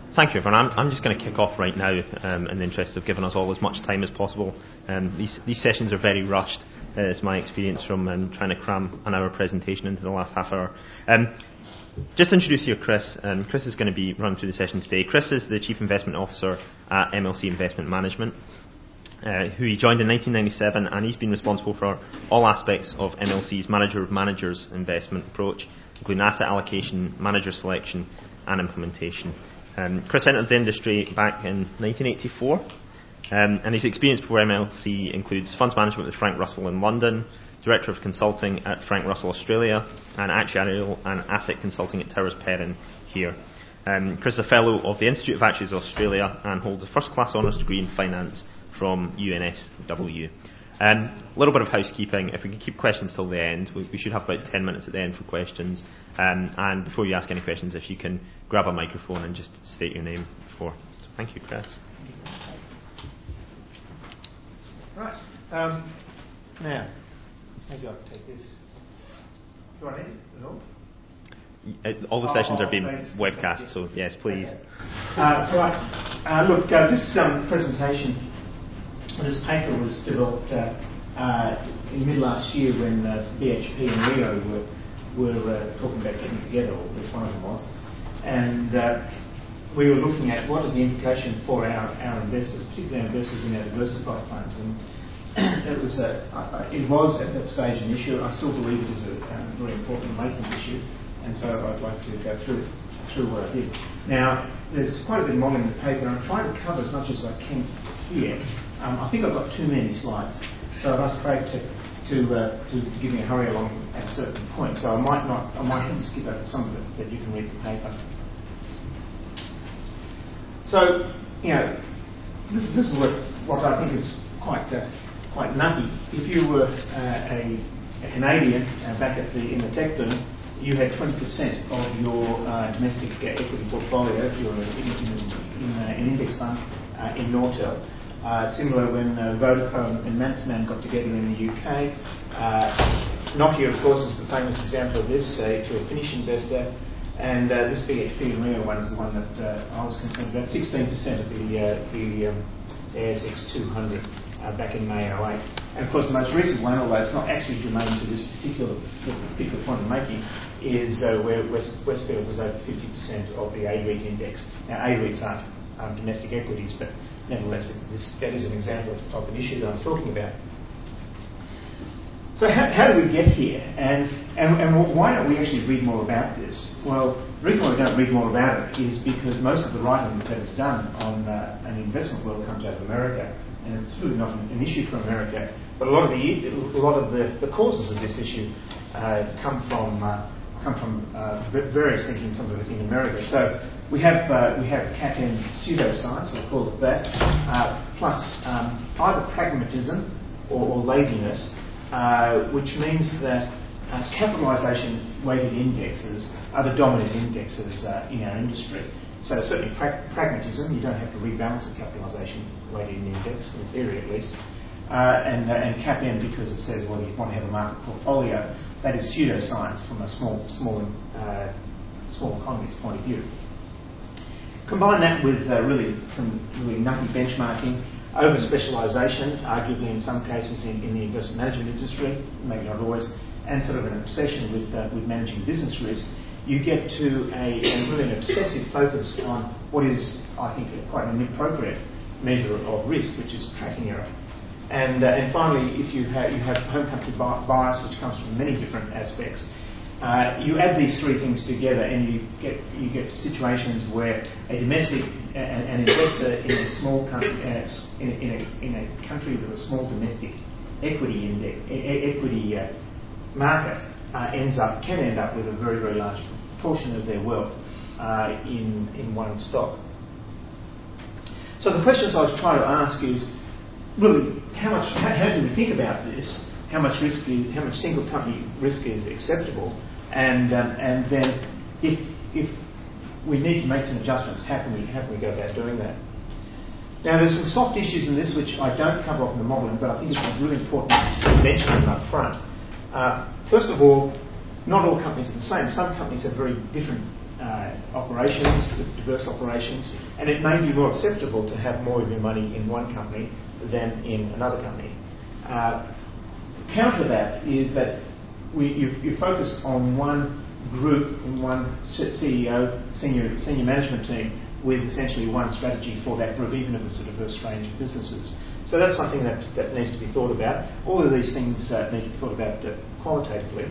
Thank you, everyone. I'm just going to kick off right now in the interest of giving us all as much time as possible. These sessions are very rushed. It's my experience from trying to cram an hour presentation into the last half hour. Just to introduce you to Chris. Chris is going to be running through the session today. Chris is the Chief Investment Officer at MLC Investment Management, who he joined in 1997, and he's been responsible for all aspects of MLC's manager of managers investment approach, including asset allocation, manager selection, and implementation. Chris entered the industry back in 1984, and his experience before MLC includes funds management with Frank Russell in London, Director of Consulting at Frank Russell Australia, and Actuarial and Asset Consulting at Towers Perrin here. Chris is a Fellow of the Institute of Actuaries Australia and holds a first-class honours degree in finance from UNSW. A little bit of housekeeping. If we can keep questions till the end, we should have about 10 minutes at the end for questions. And before you ask any questions, if you can grab a microphone and just state your name before. So thank you, Chris. Right. Now, maybe I can take this. Do I need it at all? All the sessions are being webcast, so yes, please. Okay. Right. Look, this presentation. This paper was developed in mid last year when BHP and Rio were talking about getting together, or at least one of them was, and we were looking at what is the implication for our investors, particularly our investors in our diversified funds, and it was at that stage an issue. I still believe it is a very important latent issue, and so I'd like to go through what I did. Now, there's quite a bit of modelling in the paper, and I'm trying to cover as much as I can here. I think I've got too many slides, so I've asked Craig to give me a hurry along at a certain point. So I might have to skip over some of it, but you can read the paper. So, this is what I think is quite nutty. If you were a Canadian back in the tech boom, you had 20% of your domestic equity portfolio, if you were in an index fund, in Nortel. Similar when Vodafone and Mansman got together in the UK. Nokia, of course, is the famous example of this, if you're a Finnish investor. And this BHP and Rio one is the one that I was concerned about. 16% of the ASX 200 back in May 08. And of course, the most recent one, although it's not actually germane to this particular point I'm making, is where Westfield was over 50% of the A-REIT index. Now, A-REITs aren't domestic equities, but nevertheless, that is an example of an issue that I'm talking about. So how do we get here? And why don't we actually read more about this? Well, the reason why we don't read more about it is because most of the writing that is done on an investment world comes out of America, and it's really not an issue for America. But a lot of the causes of this issue come from various thinking, some of it in America. So we have CAPM pseudoscience, we'll call it that, plus either pragmatism or laziness, which means that capitalisation-weighted indexes are the dominant indexes in our industry. So certainly pragmatism, you don't have to rebalance the capitalisation-weighted index, in theory at least, and CAPM because it says, well, you want to have a market portfolio. That is pseudoscience from a small economy's point of view. Combine that with some really nutty benchmarking, over-specialisation, arguably in some cases in the investment management industry, maybe not always, and sort of an obsession with managing business risk. You get to really an obsessive focus on what is, I think, quite an inappropriate measure of risk, which is tracking error. And finally, if you have home country bias, which comes from many different aspects, you add these three things together, and you get situations where an investor in a small country, in a country with a small domestic equity market, can end up with a very, very large portion of their wealth in one stock. So the questions I was trying to ask is really how do we think about this? How much single company risk is acceptable? And then if we need to make some adjustments, how can we go about doing that? Now, there's some soft issues in this which I don't cover off in the modelling, but I think it's really important to mention them up front. First of all, not all companies are the same. Some companies have very different operations, diverse operations, and it may be more acceptable to have more of your money in one company than in another company. Counter that is that you focus on one group and one CEO, senior management team with essentially one strategy for that group, even if it's a diverse range of businesses. So that's something that needs to be thought about. All of these things need to be thought about qualitatively.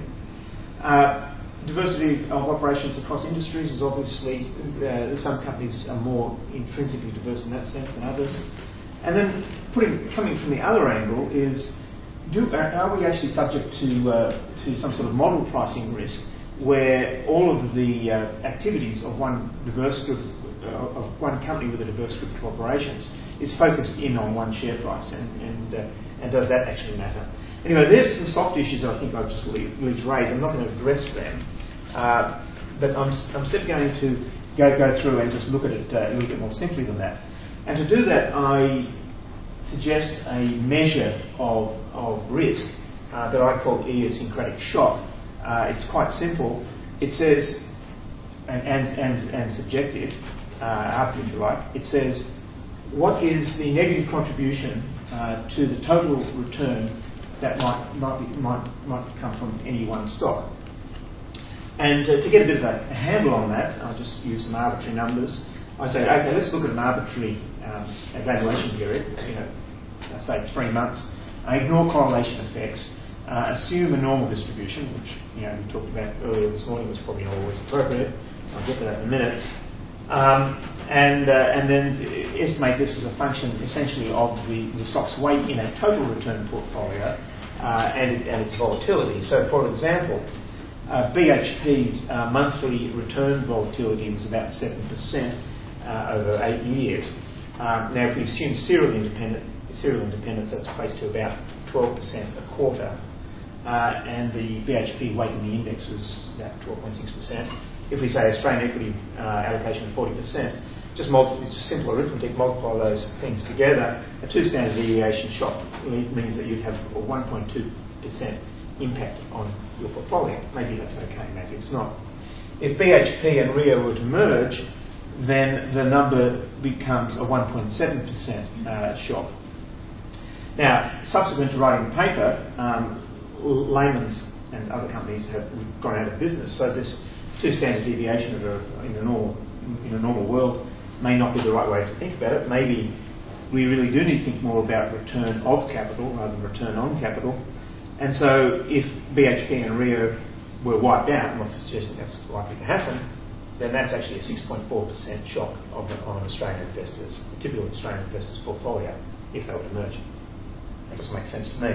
Diversity of operations across industries is obviously, some companies are more intrinsically diverse in that sense than others. And then coming from the other angle is, are we actually subject to some sort of model pricing risk where all of the activities of one diverse group, of one company with a diverse group of operations is focused in on one share price, and does that actually matter? Anyway, there's some soft issues that I think I'll just leave raise. I'm not going to address them, but I'm still going to go through and just look at it a little bit more simply than that. And to do that, I suggest a measure of risk that I call idiosyncratic shock. It's quite simple. It says, and subjective, arbitrary if you like. It says, what is the negative contribution to the total return that might come from any one stock? And to get a bit of a handle on that, I'll just use some arbitrary numbers. I say, okay, let's look at an arbitrary evaluation period, let's say 3 months. I ignore correlation effects, assume a normal distribution, which we talked about earlier this morning was probably not always appropriate. I'll get to that in a minute. And then estimate this as a function essentially of the stock's weight in a total return portfolio and its volatility. So, for example, BHP's monthly return volatility was about 7% over 8 years. Now, if we assume serial independence, that's equates to about 12% a quarter, and the BHP weight in the index was about 12.6%. If we say Australian equity allocation of 40%, it's simple arithmetic, multiply those things together, a 2 standard deviation shock means that you'd have a 1.2% impact on your portfolio. Maybe that's okay, maybe it's not. If BHP and Rio were to merge, then the number becomes a 1.7% shock. Now, subsequent to writing the paper, Lehman's and other companies have gone out of business, so this 2 standard deviation in a normal world may not be the right way to think about it. Maybe we really do need to think more about return of capital rather than return on capital. And so if BHP and Rio were wiped out, I'm not suggesting that's likely to happen, then that's actually a 6.4% shock on Australian investors, a typical Australian investor's portfolio, if they were to merge. That doesn't make sense to me.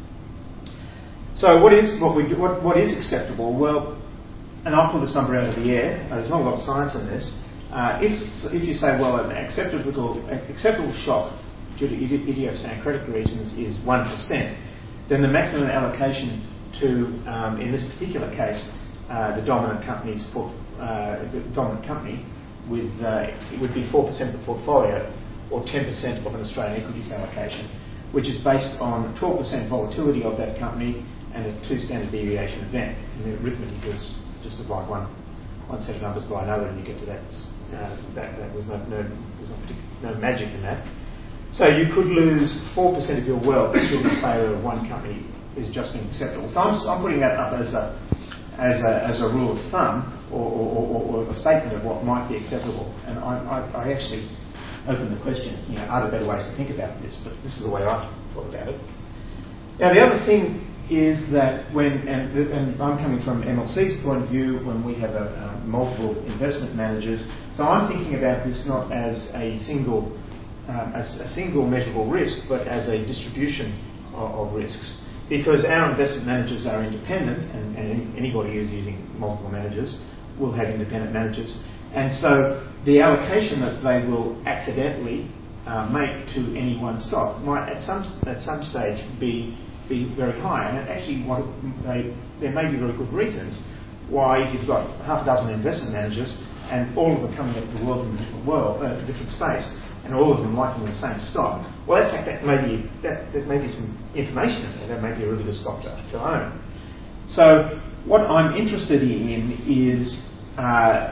So what is acceptable? Well, and I'll pull this number out of the air. There's not a lot of science in this. If you say, well, an acceptable shock due to idiosyncratic reasons is 1%, then the maximum allocation to, in this particular case, the dominant company with it would be 4% of the portfolio, or 10% of an Australian equities allocation, which is based on 12% volatility of that company and a 2 standard deviation event. And the arithmetic is just divide one set of numbers by another, and you get to that. There's no magic in that. So you could lose 4% of your wealth in favour of one company is just being acceptable. So I'm putting that up as a rule of thumb or a statement of what might be acceptable. And I actually open the question, are there better ways to think about this? But this is the way I thought about it. Now the other thing is that and I'm coming from MLC's point of view, when we have multiple investment managers, so I'm thinking about this not as a single measurable risk, but as a distribution of risks. Because our investment managers are independent, and anybody who's using multiple managers will have independent managers. And so the allocation that they will accidentally make to any one stock might at some stage be very high. And actually there may be very good reasons why, if you've got half a dozen investment managers and all of them coming into the world from a different space, and all of them liking the same stock, well, in fact, that may be some information in there. That may be a really good stock to own. So what I'm interested in is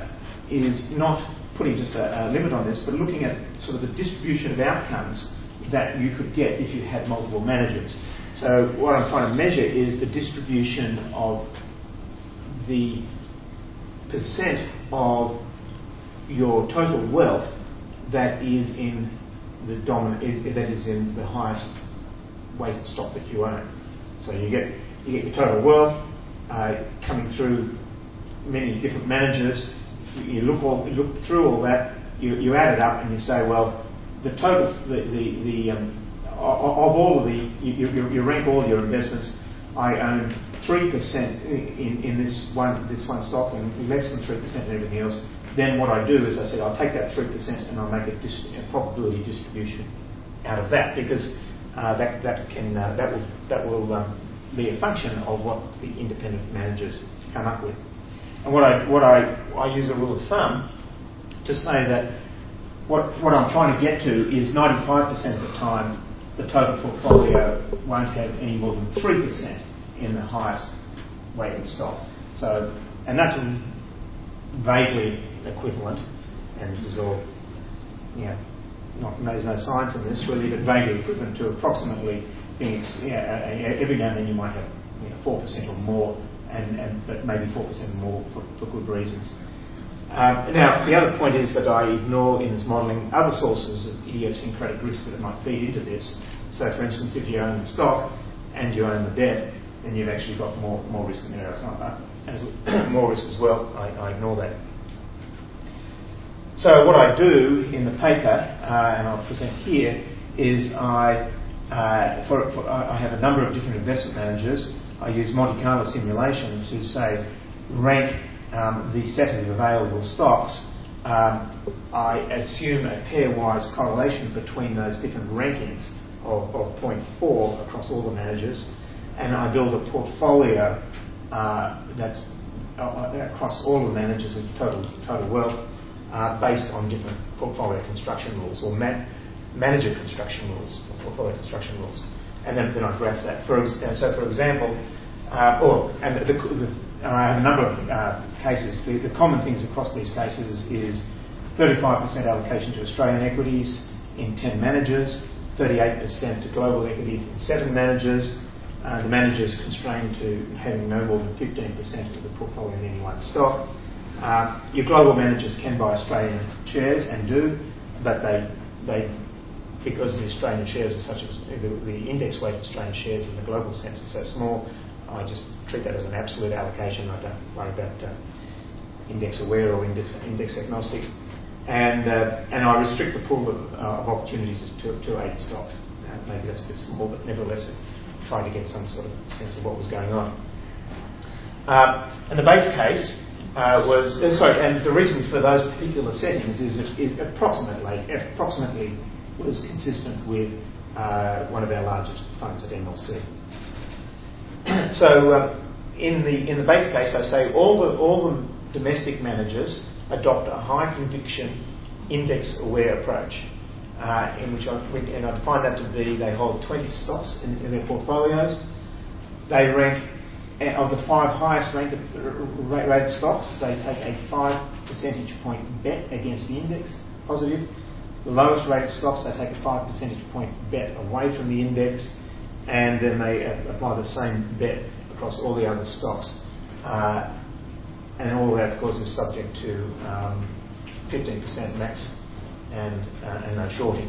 is not putting just a limit on this, but looking at sort of the distribution of outcomes that you could get if you had multiple managers. So what I'm trying to measure is the distribution of the percent of your total wealth that is in the in the highest weighted stock that you own. So you get your total wealth coming through many different managers. You look through all that. You add it up and you say, well, the total of all of you rank all your investments. I own 3% in this one stock and less than 3% in everything else. Then what I do is I said I'll take that 3% and I'll make a probability distribution out of that, because that will be a function of what the independent managers come up with. And what I use a rule of thumb to say that what I'm trying to get to is 95% of the time the total portfolio won't have any more than 3% in the highest weighted stock. So, and that's vaguely equivalent, and this is all, there's no science in this really, but vaguely equivalent to approximately being, every now and then you might have 4% or more, but maybe 4% more for good reasons. Now, the other point is that I ignore in this modelling other sources of idiosyncratic risk that might feed into this. So, for instance, if you own the stock and you own the debt, then you've actually got more risk in there. More risk as well. I ignore that. So what I do in the paper, and I'll present here, is I have a number of different investment managers. I use Monte Carlo simulation to say rank the set of available stocks. I assume a pairwise correlation between those different rankings of 0.4 across all the managers, and I build a portfolio that's across all the managers of total wealth based on different portfolio construction rules or manager construction rules or portfolio construction rules, and then I graph that. For example, I have a number of cases. The common things across these cases is 35% allocation to Australian equities in 10 managers, 38% to global equities in 7 managers. The managers constrained to having no more than 15% of the portfolio in any one stock. Your global managers can buy Australian shares and do, but they because the Australian shares are such as the index weighted Australian shares in the global sense are so small, I just treat that as an absolute allocation. I don't worry about index aware or index agnostic, and I restrict the pool of opportunities to 8 stocks. Maybe that's a bit small, but nevertheless, trying to get some sort of sense of what was going on. And the base case and the reason for those particular settings is that it approximately was consistent with one of our largest funds at MLC. So in the base case, I say all the domestic managers adopt a high conviction index aware approach, in which I define that to be they hold 20 stocks in their portfolios. They rank of the 5 highest rated stocks. They take a 5 percentage point bet against the index, positive. The lowest rated stocks, they take a 5 percentage point bet away from the index, and then they apply the same bet across all the other stocks. And all of that, of course, is subject to 15% max and no shorting.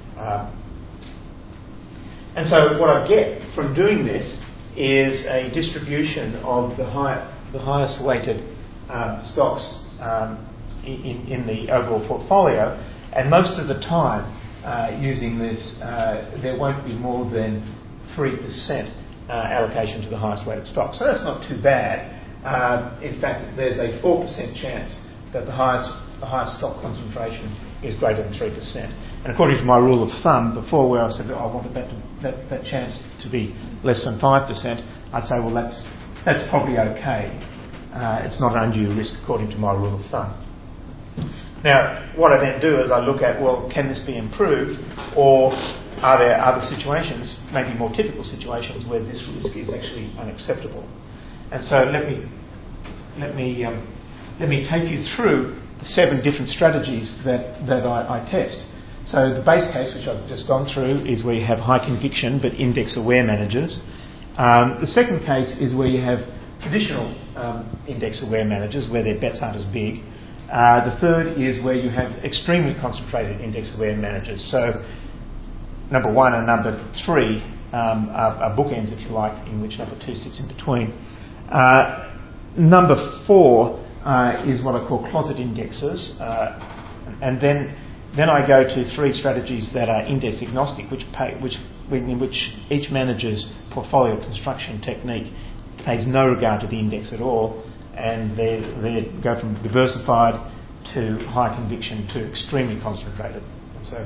And so what I get from doing this is a distribution of the highest weighted stocks in the overall portfolio, and most of the time using this there won't be more than 3% allocation to the highest weighted stock. So that's not too bad. In fact, there's a 4% chance that the highest stock concentration is greater than 3%. And according to my rule of thumb before, where I said I wanted that chance to be less than 5%, I'd say, well, that's probably okay. It's not an undue risk according to my rule of thumb. Now, what I then do is I look at, well, can this be improved, or are there other situations, maybe more typical situations, where this risk is actually unacceptable? And so let me take you through the 7 different strategies that I test. So the base case, which I've just gone through, is where you have high conviction but index-aware managers. The second case is where you have traditional index-aware managers, where their bets aren't as big. The third is where you have extremely concentrated index-aware managers. So number 1 and number 3 are bookends, if you like, in which number 2 sits in between. Number 4 is what I call closet indexes, and then I go to 3 strategies that are index agnostic, in which each manager's portfolio construction technique pays no regard to the index at all, and they go from diversified to high conviction to extremely concentrated. And so,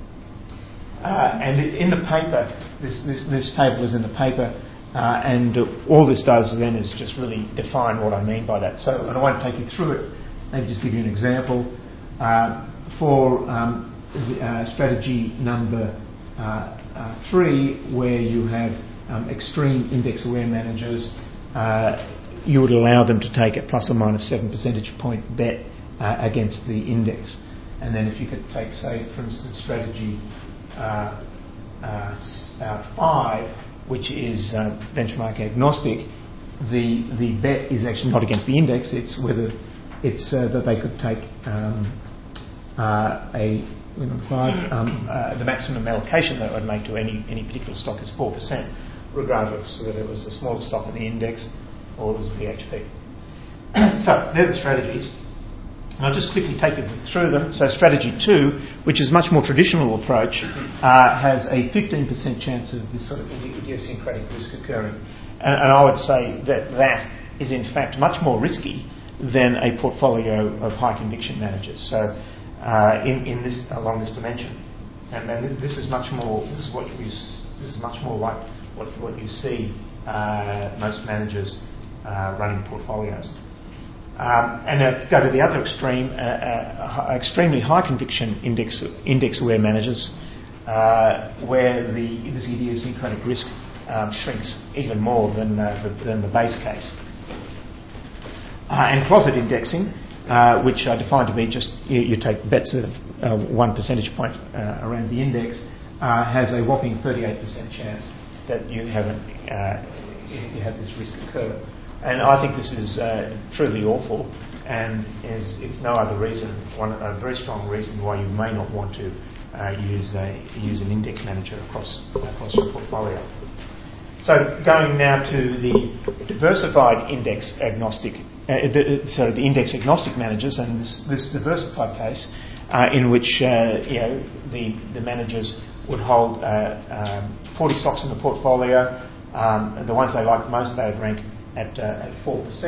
and in the paper, this table is in the paper, and all this does then is just really define what I mean by that. So, and I won't take you through it. Maybe just give you an example. For strategy number 3, where you have extreme index-aware managers, you would allow them to take a plus or minus 7 percentage point bet against the index. And then if you could take, say, for instance, strategy 5, which is benchmark agnostic, the bet is actually not against the index, it's whether it's that they could take the maximum allocation that would make to any particular stock is 4%, regardless of whether it was the smallest stock in the index or it was BHP. So they're the strategies. And I'll just quickly take you through them. So strategy 2, which is a much more traditional approach, has a 15% chance of this sort of idiosyncratic risk occurring. And I would say that is in fact much more risky than a portfolio of high conviction managers. So in this along this dimension, and this is much more. This is much more like what you see most managers running portfolios. And go to the other extreme, extremely high conviction index-aware managers, where this idiosyncratic risk shrinks even more than the base case. And closet indexing, which I define to be just you take bets of 1 percentage point around the index, has a whopping 38% chance that you have this risk occur. And I think this is truly awful, and is, if no other reason, a very strong reason why you may not want to use an index manager across your portfolio. So going now to the diversified index agnostic, the index agnostic managers, and this diversified case in which the managers would hold 40 stocks in the portfolio. The ones they like most, they would rank at 4%.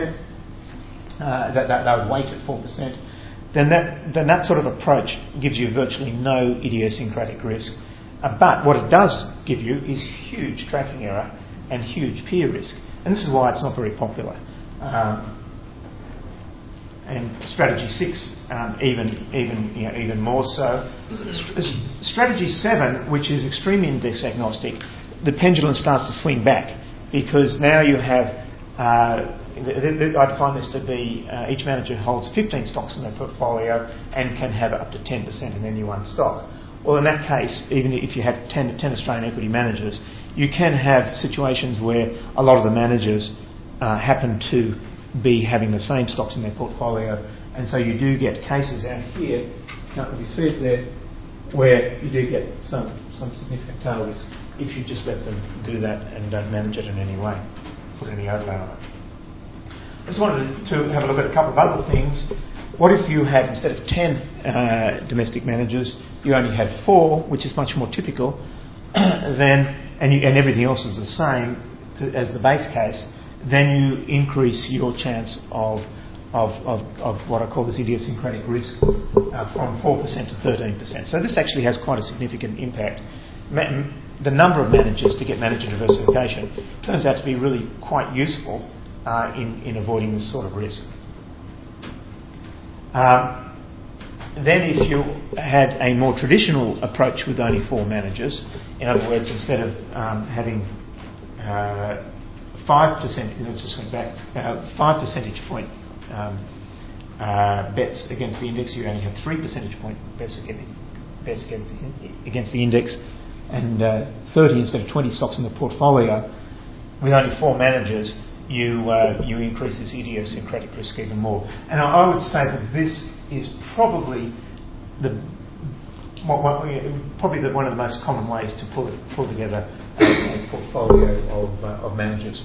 That they would weight at 4%. Then that sort of approach gives you virtually no idiosyncratic risk. But what it does give you is huge tracking error and huge peer risk, and this is why it's not very popular. And strategy 6, even more so. Strategy 7, which is extreme index agnostic, the pendulum starts to swing back, because now you have. I find this to be each manager holds 15 stocks in their portfolio and can have up to 10% in any one stock. Well, in that case, even if you have 10 Australian equity managers, you can have situations where a lot of the managers happen to be having the same stocks in their portfolio, and so you do get cases out here, you can't really see it there, where you do get some significant tail risk if you just let them do that and don't manage it in any way, put any overlay on it. I just wanted to have a look at a couple of other things. What if you had, instead of 10 domestic managers, you only had 4, which is much more typical, and everything else is the same as the base case? Then you increase your chance of what I call this idiosyncratic risk from 4% to 13%. So this actually has quite a significant impact. The number of managers to get manager diversification turns out to be really quite useful in avoiding this sort of risk. Then if you had a more traditional approach with only 4 managers, in other words, instead of having 5%, let's just go back, 5 percentage point bets against the index. You only have 3 percentage point bets against the index, and 30 instead of 20 stocks in the portfolio. With only 4 managers, you increase this idiosyncratic risk even more. And I would say that this is probably one of the most common ways to pull together a portfolio of managers.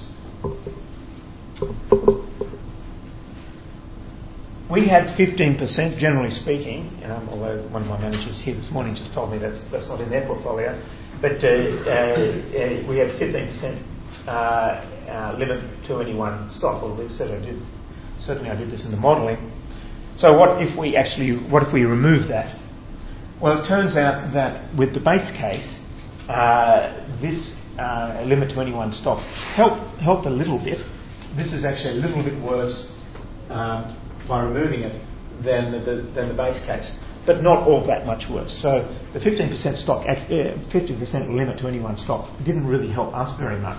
We had 15%, generally speaking, although one of my managers here this morning just told me that's not in their portfolio, but we had 15% limit to any one stock. Well, certainly I did this in the modelling. So what if we remove that? Well, it turns out that with the base case, this limit to any one stock helped a little bit. This is actually a little bit worse by removing it than the base case, but not all that much worse. So the 15% limit to any one stock didn't really help us very much.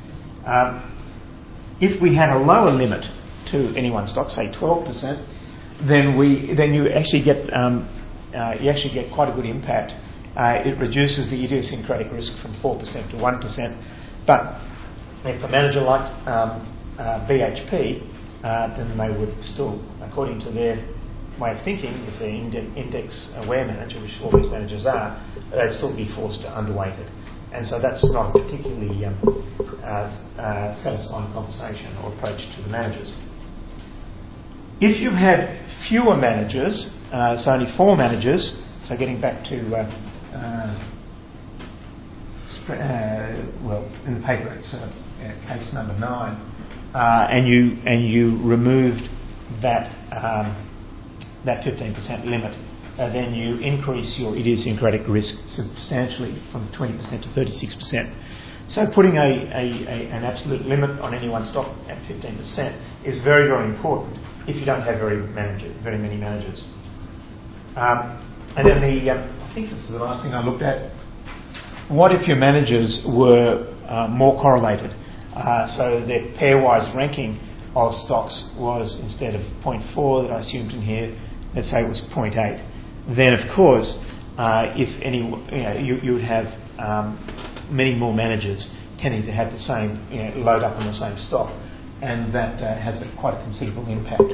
If we had a lower limit to any one stock, say 12%, then you actually get quite a good impact. It reduces the idiosyncratic risk from 4% to 1%. But if a manager liked BHP, then they would still, according to their way of thinking, if they're index-aware manager, which all these managers are, they'd still be forced to underweight it. And so that's not a particularly satisfying conversation or approach to the managers. If you had fewer managers, so only 4 managers, so getting back to, in the paper it's case number 9, and you removed that 15% limit, then you increase your idiosyncratic risk substantially from 20% to 36%. So putting an absolute limit on any one stock at 15% is very, very important if you don't have very many managers. And then I think this is the last thing I looked at. What if your managers were more correlated? So their pairwise ranking of stocks was, instead of 0.4 that I assumed in here, let's say it was 0.8. Then, of course, you would have many more managers tending to have the same, load up on the same stock, and that has quite a considerable impact.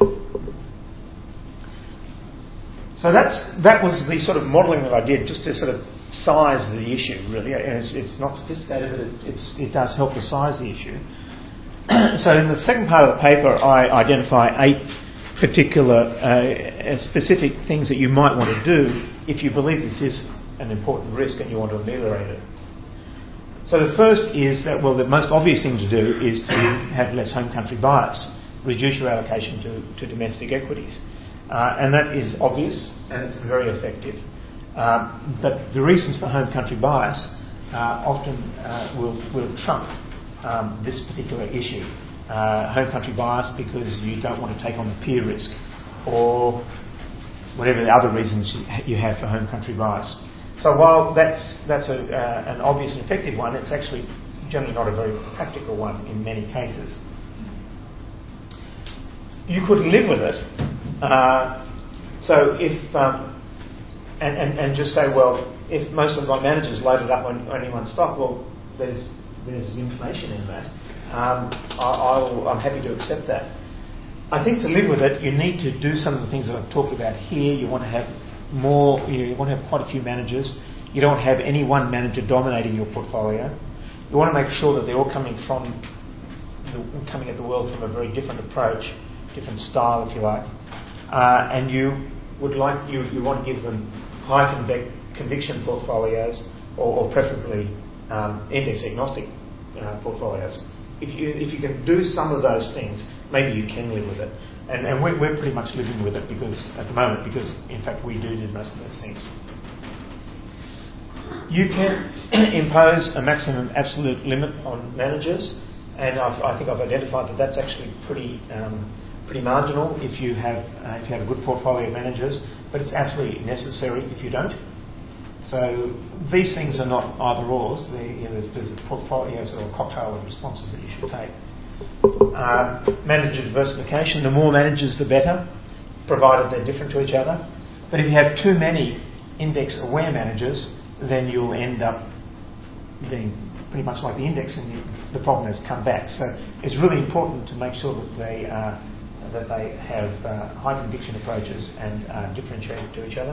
So that was the sort of modelling that I did, just to sort of size the issue, really. It's not sophisticated, but it does help to size the issue. So in the second part of the paper, I identify 8 particular specific things that you might want to do if you believe this is an important risk and you want to ameliorate it. So the first is that, the most obvious thing to do is to have less home country bias, reduce your allocation to domestic equities. And that is obvious and it's very effective. But the reasons for home country bias often will trump this particular issue. Home country bias because you don't want to take on the peer risk, or whatever the other reasons you have for home country bias. So while that's an obvious and effective one, it's actually generally not a very practical one in many cases. You could live with it. So if and just say, if most of my managers loaded up on only one stock, there's information in that. I'm happy to accept that. I think to live with it, you need to do some of the things that I've talked about here. You want to have more. You want to have quite a few managers. You don't have any one manager dominating your portfolio. You want to make sure that they're all coming at the world from a very different approach, different style, if you like. And you want to give them high conviction portfolios, or preferably index agnostic portfolios. If you can do some of those things, maybe you can live with it. And we're pretty much living with it at the moment because in fact we do most of those things. You can impose a maximum absolute limit on managers, and I think I've identified that that's actually pretty marginal if you have a good portfolio of managers, but it's absolutely necessary if you don't. So these things are not either ors. There's a portfolio or a cocktail of responses that you should take. Manager diversification. The more managers, the better. provided they're different to each other. But if you have too many index-aware managers, then you'll end up being pretty much like the index, and the problem has come back. So it's really important to make sure that they have high conviction approaches and differentiated to each other.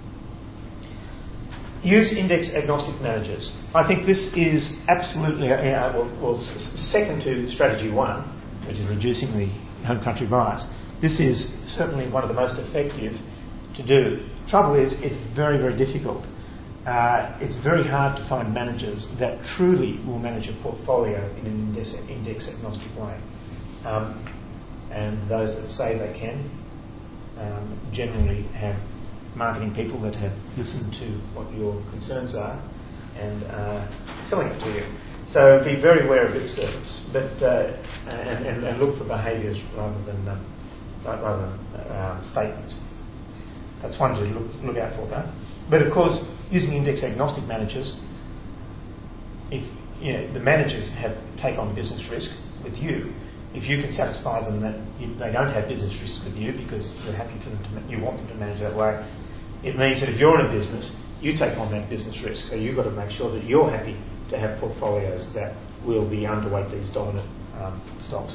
Use index agnostic managers. I think this is absolutely second to strategy 1, which is reducing the home country bias. This is certainly one of the most effective to do. Trouble is, it's very, very difficult. It's very hard to find managers that truly will manage a portfolio in an index agnostic way. And those that say they can generally have marketing people that have listened to what your concerns are and selling it to you. So be very aware of lip service, but and look for behaviours rather than statements. That's one to look out for, though. But of course, using index agnostic managers, if the managers take on business risk with you, if you can satisfy them that they don't have business risk with you because you're happy for them you want them to manage that way, it means that if you're in a business, you take on that business risk. So you've got to make sure that you're happy to have portfolios that will be underweight these dominant stocks.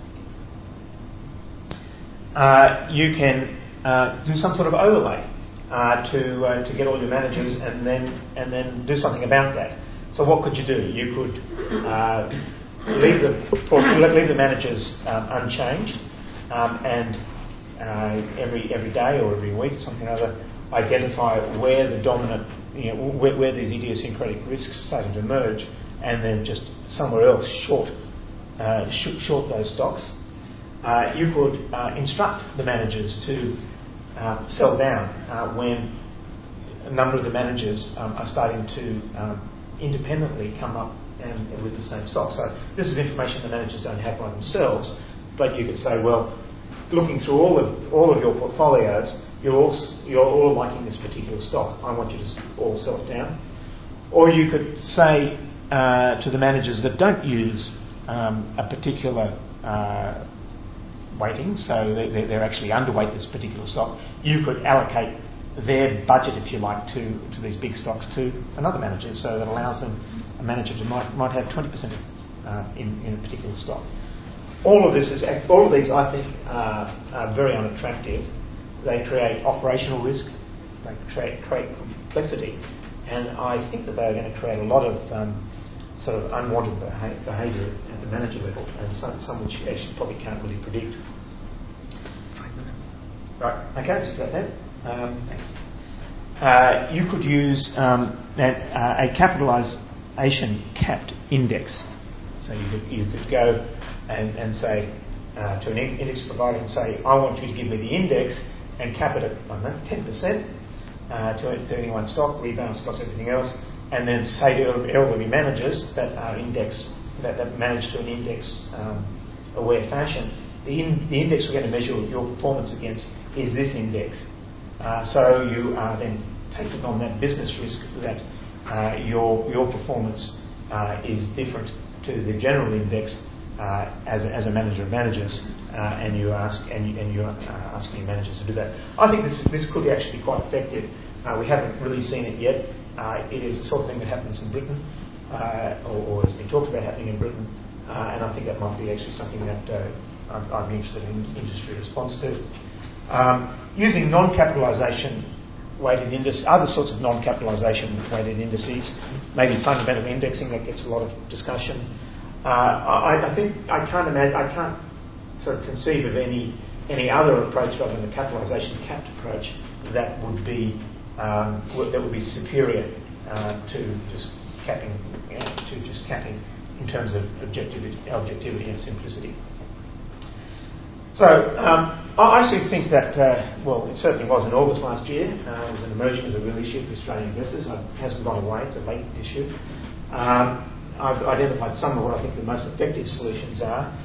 You can do some sort of overlay to get all your managers and then do something about that. So what could you do? You could leave the managers unchanged and every day or every week or something or other identify where the dominant, where these idiosyncratic risks are starting to emerge, and then just somewhere else short those stocks. You could instruct the managers to sell down when a number of the managers are starting to independently come up and with the same stock. So this is information the managers don't have by themselves, but you could say, well, looking through all of your portfolios, you're all liking this particular stock. I want you to all sell it down. Or you could say to the managers that don't use a particular weighting, so they're actually underweight this particular stock, you could allocate their budget, if you like, to these big stocks to another manager, so that allows them, a manager to might have 20% in a particular stock. All of these, I think, are very unattractive. They create operational risk, they create complexity, and I think that they are going to create a lot of sort of unwanted behaviour at the manager level, and some which you actually probably can't really predict. 5 minutes. Right, okay, just about that. Thanks. You could use a capitalisation capped index. So you could go and say to an index provider and say, I want you to give me the index and cap it at, I don't know, 10% to any one stock, rebalance across everything else, and then say to elderly managers that are that manage to an index aware fashion, the index we're going to measure your performance against is this index. So you are then taking on that business risk that your performance is different to the general index as a manager of managers, and you're asking managers to do that. I think this could actually be quite effective. We haven't really seen it yet. It is the sort of thing that happens in Britain, or has been talked about happening in Britain, and I think that might be actually something that I'd be interested in industry response to. Using non-capitalisation weighted indices, other sorts of non-capitalisation weighted indices, maybe fundamental indexing, that gets a lot of discussion. I think I can't sort of conceive of any other approach other than the capitalisation capped approach that would be superior to just capping in terms of objectivity and simplicity. So I actually think that, it certainly was in August last year. It was emerging as a real issue for Australian investors. It hasn't gone away. It's a latent issue. I've identified some of what I think the most effective solutions are.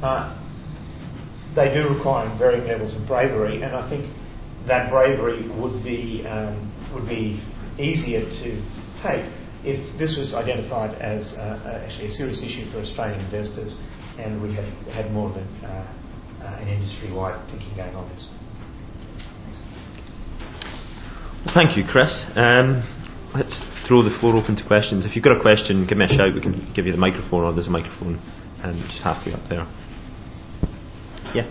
They do require varying levels of bravery, and I think that bravery would be easier to take if this was identified as actually a serious issue for Australian investors, and we had more of an industry-wide thinking going on this. Thank you, Chris. Let's throw the floor open to questions. If you've got a question, give me a shout. We can give you the microphone, or there's a microphone just halfway up there. Yeah.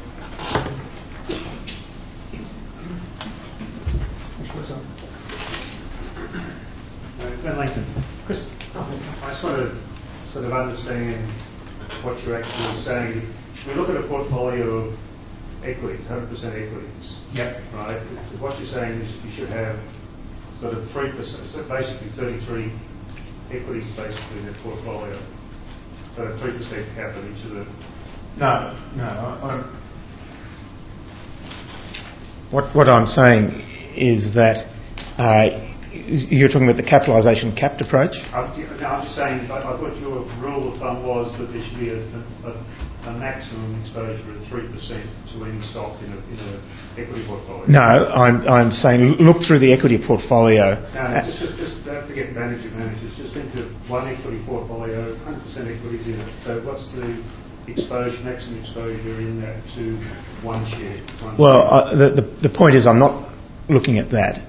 Ben Langton. Chris, I just want to sort of understand what you're actually saying. We look at a portfolio of equities, 100% equities. Yep. Right? What you're saying is you should have sort of 3%, so basically 33 equities basically in that portfolio. So 3% cap of each of the... No. What I'm saying is that you're talking about the capitalisation capped approach? I'm just saying, I thought your rule of thumb was that there should be a maximum exposure of 3% to any stock in an equity portfolio. No, I'm saying look through the equity portfolio. No, just don't forget managers. Just think of one equity portfolio, 100% equities in it. So what's the maximum exposure in that to one share? The point is I'm not looking at that.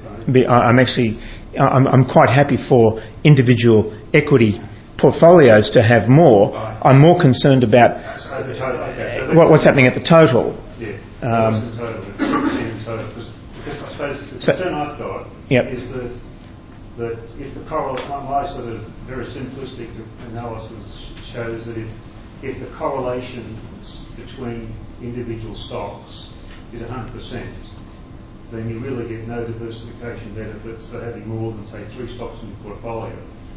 I'm quite happy for individual equity portfolios to have more. Right. I'm more concerned about the total. Okay. What's happening at the total. Yeah. What's the total? Because I suppose the concern I've got is that if the my sort of very simplistic analysis shows that if the correlations between individual stocks is 100%, then you really get no diversification benefits for having more than, say, 3 stocks in your portfolio.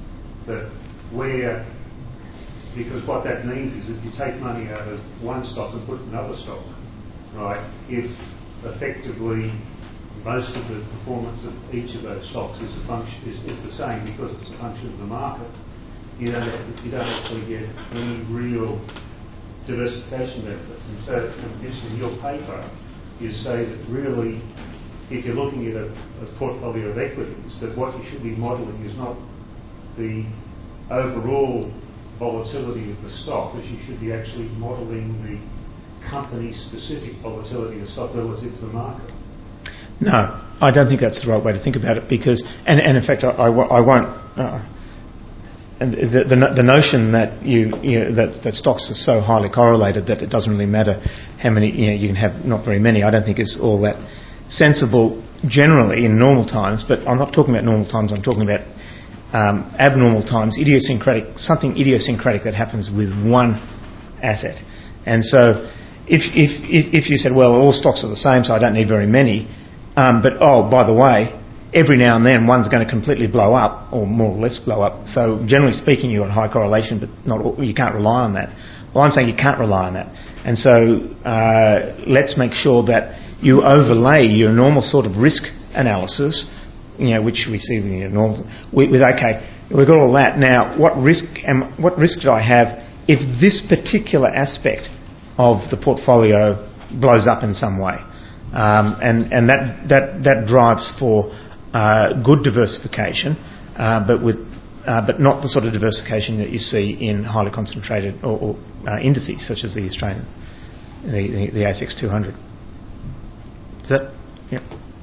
Because what that means is if you take money out of one stock and put it in another stock, right, if effectively most of the performance of each of those stocks is the same because it's a function of the market, you don't actually get any real diversification benefits. And so in your paper, you say that really, if you're looking at a portfolio of equities, that what you should be modelling is not the overall volatility of the stock, as you should be actually modelling the company-specific volatility of the stock relative to the market. No, I don't think that's the right way to think about it because, and in fact, I won't. And the notion that that stocks are so highly correlated that it doesn't really matter how many you can have, not very many. I don't think is all that sensible generally in normal times. But I'm not talking about normal times. I'm talking about abnormal times, something idiosyncratic that happens with one asset. And so, if you said, well, all stocks are the same, so I don't need very many. But by the way, every now and then one's going to completely blow up, or more or less blow up. So generally speaking, you've got high correlation, but you can't rely on that. Well, I'm saying you can't rely on that. And so let's make sure that you overlay your normal sort of risk analysis, which we see normal. With okay, we've got all that. Now, what risk do I have if this particular aspect of the portfolio blows up in some way? And that drives for good diversification, but not the sort of diversification that you see in highly concentrated or indices such as the Australian, the ASX 200. Is that? Yeah.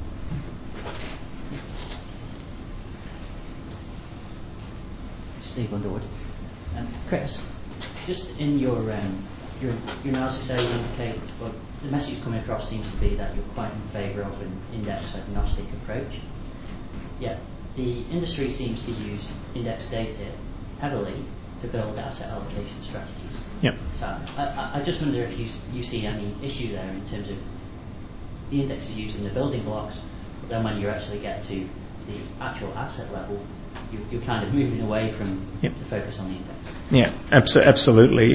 Steve Underwood. Chris, just in your analysis there, you indicate, well, the message coming across seems to be that you're quite in favour of an index-agnostic approach. Yet the industry seems to use index data heavily to build asset allocation strategies. Yep. So I just wonder if you see any issue there in terms of the index is using the building blocks, but then when you actually get to the actual asset level, you're kind of moving away from the focus on the index. Yeah, absolutely.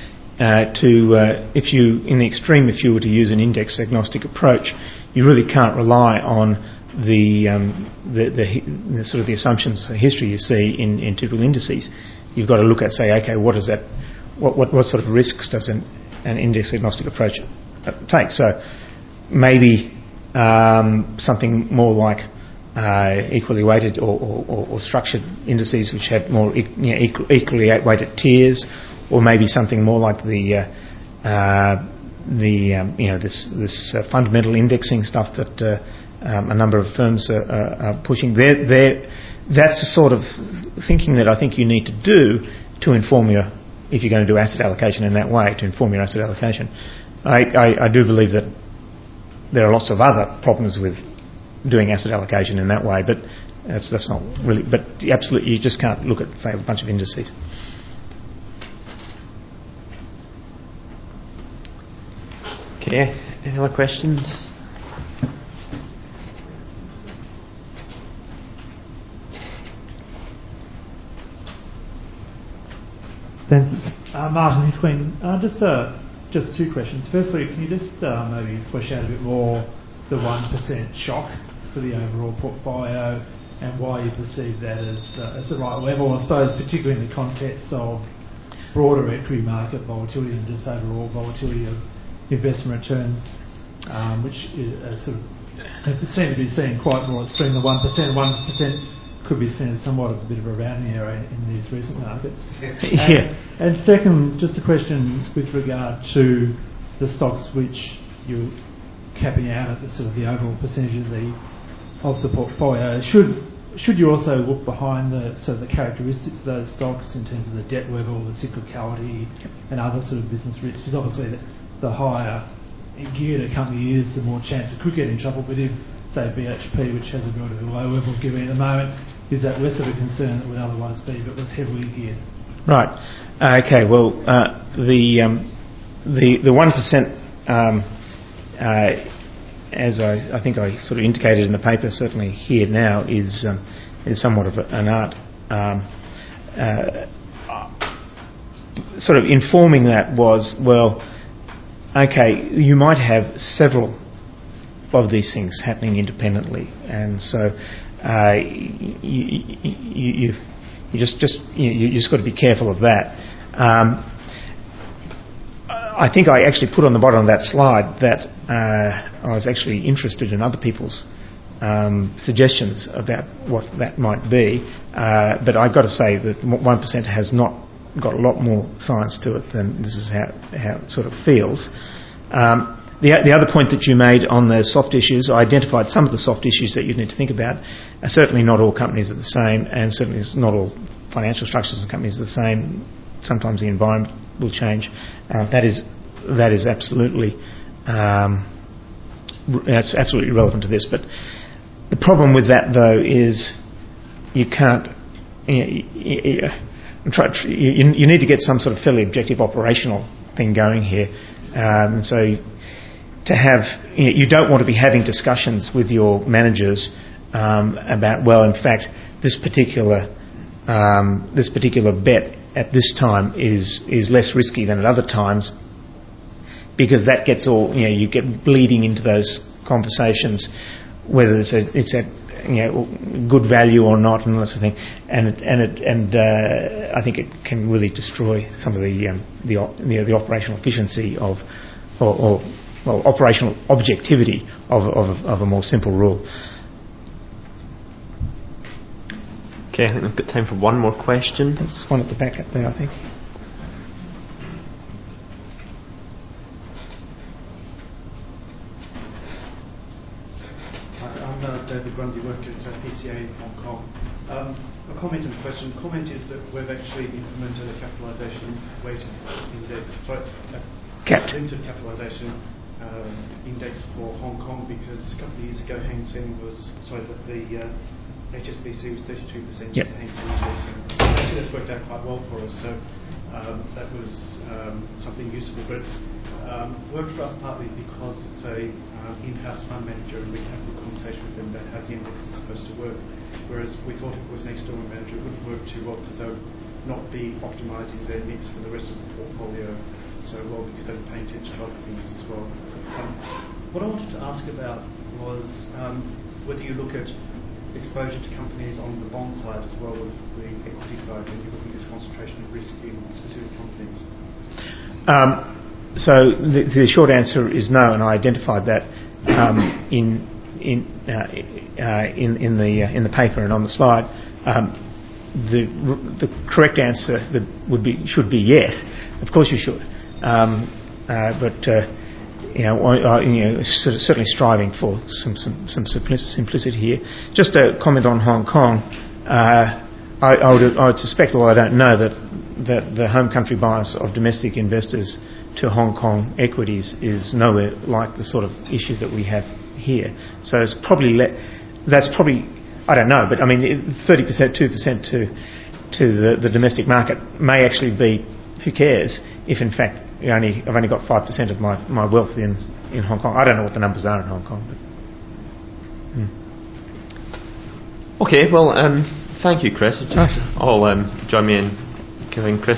If you, in the extreme, if you were to use an index-agnostic approach, you really can't rely on the sort of the assumptions for history you see in typical indices. You've got to look at, say, okay, what is that? What sort of risks does an index-agnostic approach take? So maybe something more like equally weighted or structured indices which have more equally weighted tiers, or maybe something more like this fundamental indexing stuff that a number of firms are pushing. That's the sort of thinking that I think you need to do to inform if you're going to do asset allocation in that way, to inform your asset allocation. I do believe that there are lots of other problems with doing asset allocation in that way, but that's not really. But absolutely, you just can't look at, say, a bunch of indices. Okay, any other questions? Thanks. Martin Hitwin. Just two questions. Firstly, can you just maybe flesh out a bit more the 1% shock for the overall portfolio and why you perceive that as the right level? I suppose particularly in the context of broader equity market volatility and just overall volatility of investment returns, which sort of seem to be seen quite more extreme than 1%. 1% could be seen as somewhat of a bit of a rounding error in these recent markets. And second, just a question with regard to the stocks which you're capping out at the sort of the overall percentage of the portfolio. Should you also look behind the characteristics of those stocks in terms of the debt level, the cyclicality, and other sort of business risks? Because obviously the higher geared a company is, the more chance it could get in trouble. But if, say, BHP, which has a relatively low level of gearing at the moment, is that less of a concern that would otherwise be if it was heavily geared? Right. Okay. Well, the 1%, as I think I sort of indicated in the paper, certainly here now, is somewhat of an art. Sort of informing that was, well, okay, you might have several of these things happening independently, and so you just got to be careful of that. I think I actually put on the bottom of that slide that I was actually interested in other people's suggestions about what that might be, but I've got to say that 1% has not got a lot more science to it than this is how it sort of feels. The other point that you made on the soft issues, I identified some of the soft issues that you need to think about. Certainly not all companies are the same, and certainly not all financial structures of companies are the same. Sometimes the environment will change. That is absolutely that's absolutely relevant to this. But the problem with that, though, is you can't. You need to get some sort of fairly objective operational thing going here. So to have, you don't want to be having discussions with your managers about, well, in fact, this particular bet at this time is less risky than at other times, because that gets all, you get bleeding into those conversations, whether it's at good value or not, and that sort of thing, and I think it can really destroy some of the operational efficiency of, or operational objectivity of a more simple rule. Okay, I think we've got time for one more question. There's one at the back up there, I think. I'm David Grundy, work at PCA in Hong Kong. A comment and question. Comment is that we've actually implemented a capitalisation weighted index, limited capitalisation index for Hong Kong, because a couple of years ago the HSBC was 32%. Yep. Actually, that's worked out quite well for us. So that was something useful, but it's worked for us partly because it's a in-house fund manager, and we have a conversation with them about how the index is supposed to work. Whereas we thought if it was an external manager, it wouldn't work too well because they would not be optimising their mix for the rest of the portfolio so well, because they were paying attention to other things as well. What I wanted to ask about was whether you look at exposure to companies on the bond side as well as the equity side when you're looking at this concentration of risk in specific companies. So the short answer is no, and I identified that in the paper and on the slide. The correct answer should be yes. Of course you should, but certainly striving for some simplicity here. Just a comment on Hong Kong. I would suspect, although I don't know, that the home country bias of domestic investors to Hong Kong equities is nowhere like the sort of issues that we have here. So it's probably I don't know, but I mean 30%, 2% to the domestic market may actually be, who cares, if in fact I've only got 5% of my wealth in Hong Kong. I don't know what the numbers are in Hong Kong. But, Okay, well, thank you, Chris. I'll join me in giving Chris